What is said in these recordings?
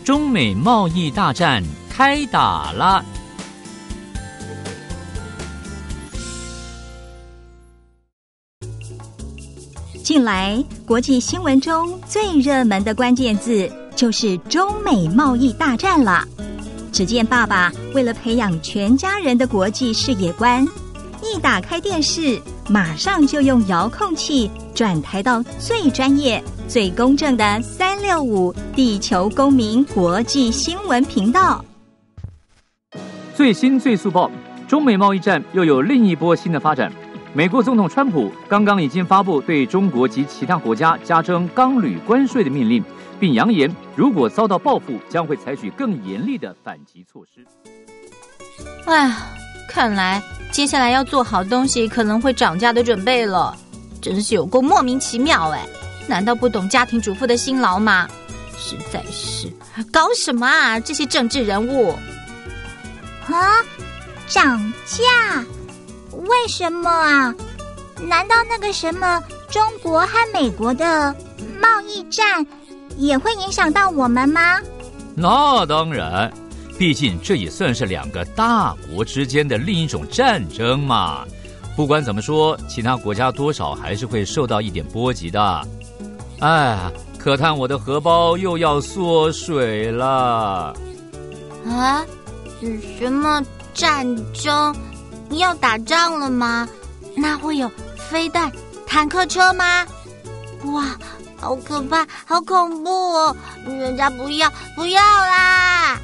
中美贸易大战开打了。 近来国际新闻中最热门的关键字就是中美贸易大战了。只见爸爸为了培养全家人的国际视野观，一打开电视，马上就用遥控器转台到最专业、最公正的365地球公民国际新闻频道。 最新最速报，中美贸易战又有另一波新的发展。美国总统川普刚刚已经发布对中国及其他国家加征钢铝关税的命令，并扬言如果遭到报复，将会采取更严厉的反击措施。 哎呀，看来接下来要做好东西可能会涨价的准备了，真是有够莫名其妙哎！难道不懂家庭主妇的辛劳吗？实在是搞什么啊，这些政治人物！ 啊，涨价？为什么啊？难道那个什么中国和美国的贸易战也会影响到我们吗？ 那当然，毕竟这也算是两个大国之间的另一种战争嘛。不管怎么说，其他国家多少还是会受到一点波及的。哎，可叹我的荷包又要缩水了。 啊？什么战争？你要打仗了吗？那会有飞弹、坦克车吗？哇，好可怕，好恐怖哦！人家不要啦！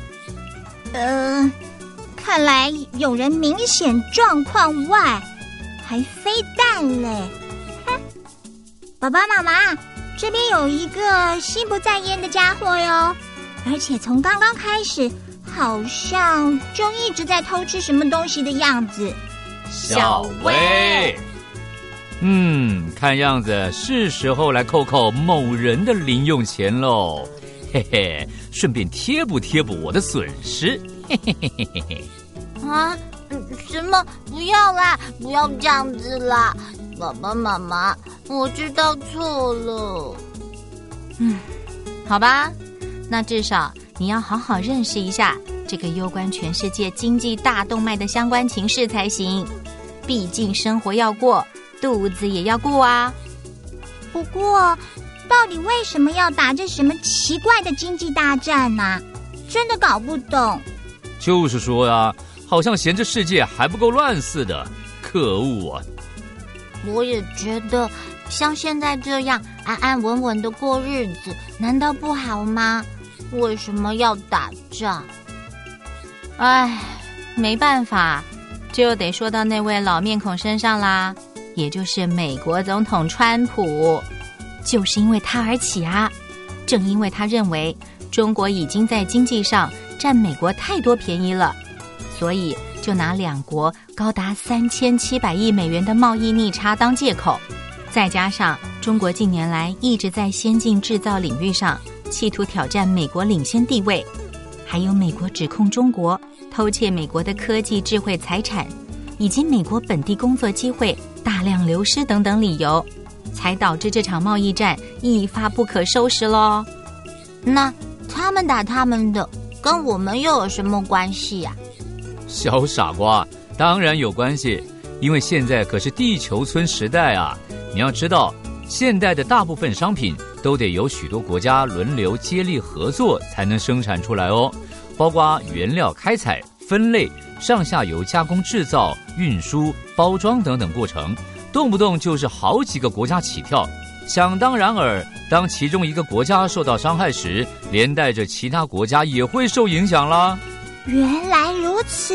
看来有人明显状况外，还飞弹嘞！哼，爸爸妈妈，这边有一个心不在焉的家伙哟，而且从刚刚开始，好像就一直在偷吃什么东西的样子。 小薇，看样子是时候来扣扣某人的零用钱喽，嘿嘿，顺便贴补我的损失，嘿嘿嘿嘿嘿。 啊，什么？不要啦，不要这样子啦，爸爸妈妈，我知道错了。好吧，那至少你要好好认识一下这个攸关全世界经济大动脉的相关情势才行。毕竟生活要过，肚子也要过啊。 不过，到底为什么要打这什么奇怪的经济大战啊？真的搞不懂。 就是说呀，好像嫌这世界还不够乱似的，可恶啊！ 我也觉得，像现在这样安安稳稳的过日子，难道不好吗？为什么要打仗？哎，没办法，就得说到那位老面孔身上啦，也就是美国总统川普。就是因为他而起啊，正因为他认为中国已经在经济上占美国太多便宜了，所以就拿两国高达3700亿美元的贸易逆差当借口，再加上中国近年来一直在先进制造领域上企图挑战美国领先地位，还有美国指控中国偷窃美国的科技智慧财产，以及美国本地工作机会大量流失等等理由，才导致这场贸易战一发不可收拾咯。那他们打他们的，跟我们又有什么关系啊？ 小傻瓜，当然有关系，因为现在可是地球村时代啊！你要知道，现代的大部分商品都得由许多国家轮流接力合作才能生产出来哦，包括原料开采、分类、上下游加工制造、运输、包装等等过程，动不动就是好几个国家起跳。想当然尔，当其中一个国家受到伤害时，连带着其他国家也会受影响啦。 原来如此。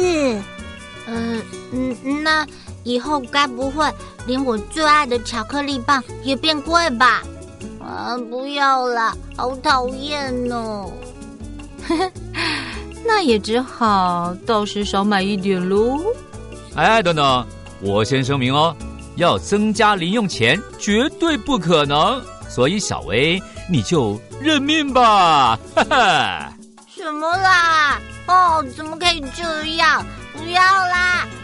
那以后该不会连我最爱的巧克力棒也变贵吧？啊，不要啦，好讨厌哦。那也只好到时少买一点喽。 哎，等等，我先声明哦，要增加零用钱绝对不可能，所以小薇你就认命吧，哈哈。 什么啦？哦，怎么可以这样？不要啦！